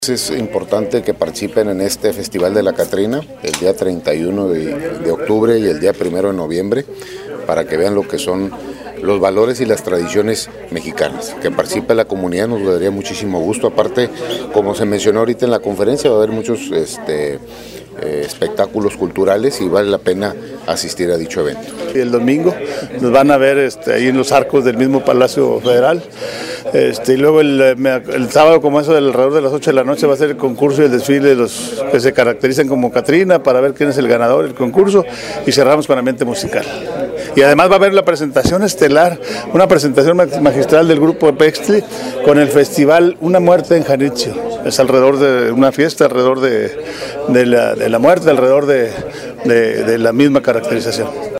Es importante que participen en este Festival de la Catrina el día 31 de octubre y el día 1 de noviembre para que vean lo que son los valores y las tradiciones mexicanas. Que participe la comunidad nos daría muchísimo gusto. Aparte, como se mencionó ahorita en la conferencia, va a haber muchos espectáculos culturales y vale la pena asistir a dicho evento. El domingo nos van a ver ahí en los arcos del mismo Palacio Federal. Y luego el sábado, como eso alrededor de las 8 de la noche, va a ser el concurso y el desfile de los que se caracterizan como Catrina para ver quién es el ganador del concurso, y cerramos con ambiente musical. Y además va a haber la presentación estelar, una presentación magistral del grupo Pextli con el festival Una Muerte en Janitzio. Es alrededor de una fiesta, alrededor de la muerte, alrededor de la misma caracterización.